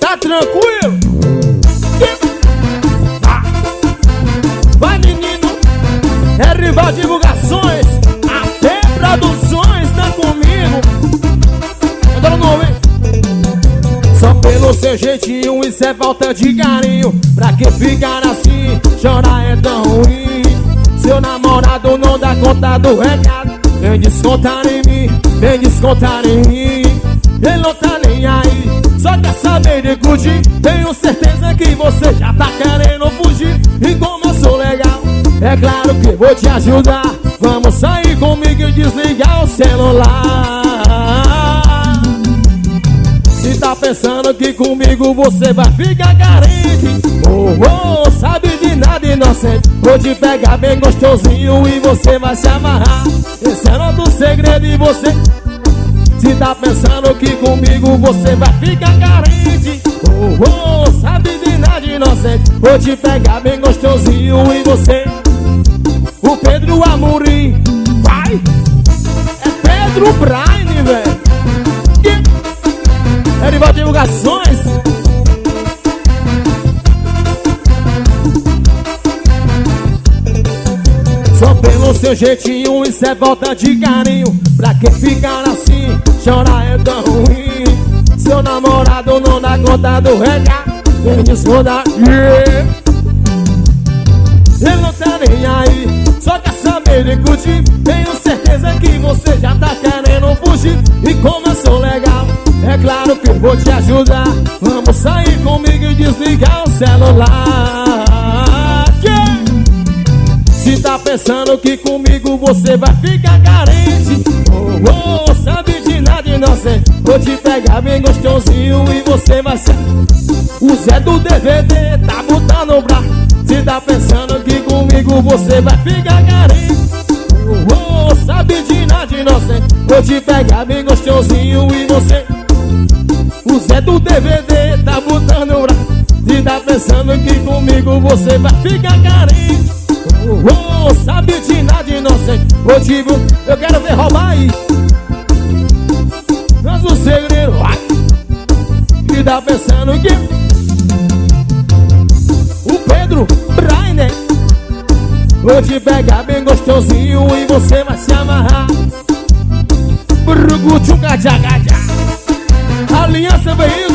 Tá tranquilo? Vai, menino. É Rival Divulgações, até Produções, tá comigo. Agora o nome. Só pelo seu jeitinho, isso é falta de carinho. Pra que ficar assim, chorar é tão ruim. Seu namorado não dá conta do recado. Vem descontar em mim, vem descontar em mim. Ele não tá nem aí, só quer saber de curtir. Tenho certeza que você já tá querendo fugir. E como eu sou legal, é claro que vou te ajudar. Vamos sair comigo e desligar o celular. Se tá pensando que comigo você vai ficar carente, sabe de nada, inocente. Vou te pegar bem gostosinho e você vai se amarrar. Esse é outro segredo e você. Se tá pensando que comigo você vai ficar carente, sabe de nada, inocente. Vou te pegar bem gostosinho e você. O Pedro Amorim, vai! É Pedro Braine, velho. É Rival Divulgações. Só pelo seu jeitinho, isso é falta de carinho. Pra que ficar assim, chorar é tão ruim. Seu namorado não dá conta do recado. Vem descontar, Ele não tá nem aí, só quer saber de curtir. Tenho certeza que você já tá querendo fugir. E como eu sou legal, é claro que eu vou te ajudar. Vamos sair comigo e desligar o celular. Se tá pensando que comigo você vai ficar carente, sabe de nada, inocente. Vou te pegar bem gostosinho e você vai ser. O Zé do DVD tá botando pra. Se tá pensando que comigo você vai ficar carente, sabe de nada, inocente. Vou te pegar bem gostosinho e você. O Zé do DVD tá botando pra. Se tá pensando que comigo você vai ficar carente, sabe de nada, inocente. Vou te ver, eu quero ver roubar aí. Mas o segredo, vai. Que tá pensando que o Pedro Braine. Vou te pegar bem gostosinho e você vai se amarrar. Aliança veio.